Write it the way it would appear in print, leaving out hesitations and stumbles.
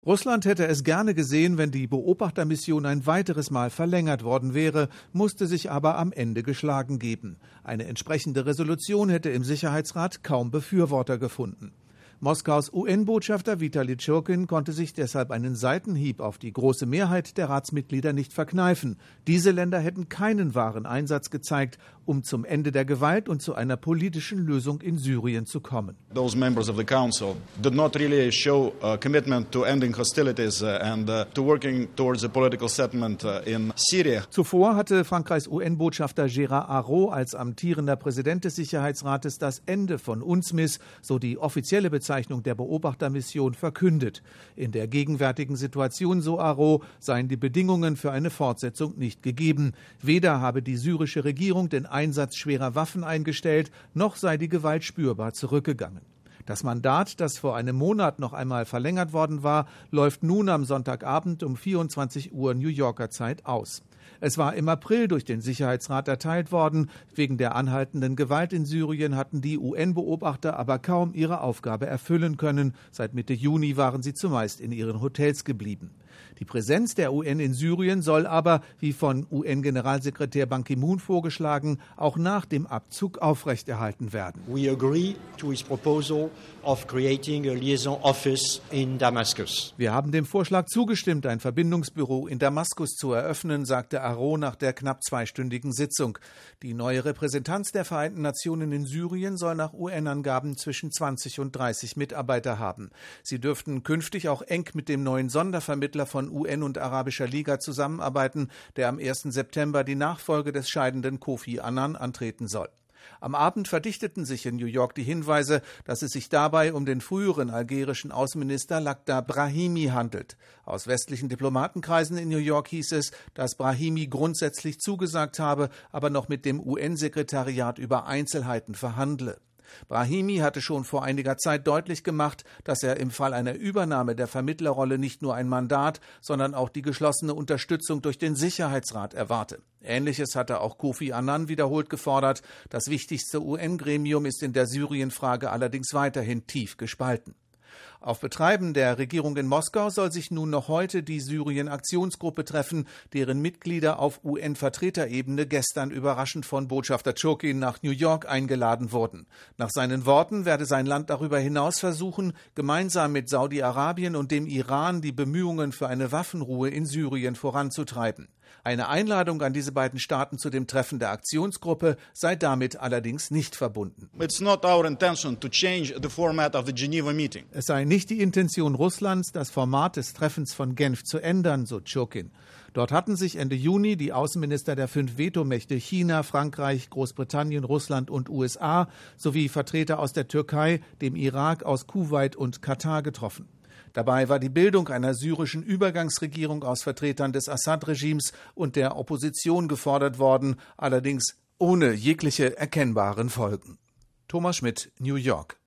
Russland hätte es gerne gesehen, wenn die Beobachtermission ein weiteres Mal verlängert worden wäre, musste sich aber am Ende geschlagen geben. Eine entsprechende Resolution hätte im Sicherheitsrat kaum Befürworter gefunden. Moskaus UN-Botschafter Vitali Churkin konnte sich deshalb einen Seitenhieb auf die große Mehrheit der Ratsmitglieder nicht verkneifen. Diese Länder hätten keinen wahren Einsatz gezeigt, um zum Ende der Gewalt und zu einer politischen Lösung in Syrien zu kommen. Those members of the council did not really show a commitment to ending hostilities and to working towards a political settlement in Syria. Zuvor hatte Frankreichs UN-Botschafter Gérard Araud als amtierender Präsident des Sicherheitsrates das Ende von UNSMIS, so die offizielle Bezeichnung der Beobachtermission, verkündet. In der gegenwärtigen Situation, so Araud, seien die Bedingungen für eine Fortsetzung nicht gegeben. Weder habe die syrische Regierung den Einsatz schwerer Waffen eingestellt, noch sei die Gewalt spürbar zurückgegangen. Das Mandat, das vor einem Monat noch einmal verlängert worden war, läuft nun am Sonntagabend um 24 Uhr New Yorker Zeit aus. Es war im April durch den Sicherheitsrat erteilt worden. Wegen der anhaltenden Gewalt in Syrien hatten die UN-Beobachter aber kaum ihre Aufgabe erfüllen können. Seit Mitte Juni waren sie zumeist in ihren Hotels geblieben. Die Präsenz der UN in Syrien soll aber, wie von UN-Generalsekretär Ban Ki-moon vorgeschlagen, auch nach dem Abzug aufrechterhalten werden. We agree to his proposal of creating a liaison office in Damascus. Wir haben dem Vorschlag zugestimmt, ein Verbindungsbüro in Damaskus zu eröffnen, sagte Araud nach der knapp zweistündigen Sitzung. Die neue Repräsentanz der Vereinten Nationen in Syrien soll nach UN-Angaben zwischen 20 und 30 Mitarbeiter haben. Sie dürften künftig auch eng mit dem neuen Sondervermittler von UN und Arabischer Liga zusammenarbeiten, der am 1. September die Nachfolge des scheidenden Kofi Annan antreten soll. Am Abend verdichteten sich in New York die Hinweise, dass es sich dabei um den früheren algerischen Außenminister Lakhdar Brahimi handelt. Aus westlichen Diplomatenkreisen in New York hieß es, dass Brahimi grundsätzlich zugesagt habe, aber noch mit dem UN-Sekretariat über Einzelheiten verhandle. Brahimi hatte schon vor einiger Zeit deutlich gemacht, dass er im Fall einer Übernahme der Vermittlerrolle nicht nur ein Mandat, sondern auch die geschlossene Unterstützung durch den Sicherheitsrat erwarte. Ähnliches hatte auch Kofi Annan wiederholt gefordert. Das wichtigste UN-Gremium ist in der Syrien-Frage allerdings weiterhin tief gespalten. Auf Betreiben der Regierung in Moskau soll sich nun noch heute die Syrien-Aktionsgruppe treffen, deren Mitglieder auf UN-Vertreterebene gestern überraschend von Botschafter Churkin nach New York eingeladen wurden. Nach seinen Worten werde sein Land darüber hinaus versuchen, gemeinsam mit Saudi-Arabien und dem Iran die Bemühungen für eine Waffenruhe in Syrien voranzutreiben. Eine Einladung an diese beiden Staaten zu dem Treffen der Aktionsgruppe sei damit allerdings nicht verbunden. It's not our intention to change the format of the Geneva meeting. Es sei nicht die Intention Russlands, das Format des Treffens von Genf zu ändern, so Churkin. Dort hatten sich Ende Juni die Außenminister der 5 Vetomächte China, Frankreich, Großbritannien, Russland und USA sowie Vertreter aus der Türkei, dem Irak, aus Kuwait und Katar getroffen. Dabei war die Bildung einer syrischen Übergangsregierung aus Vertretern des Assad-Regimes und der Opposition gefordert worden, allerdings ohne jegliche erkennbaren Folgen. Thomas Schmidt, New York.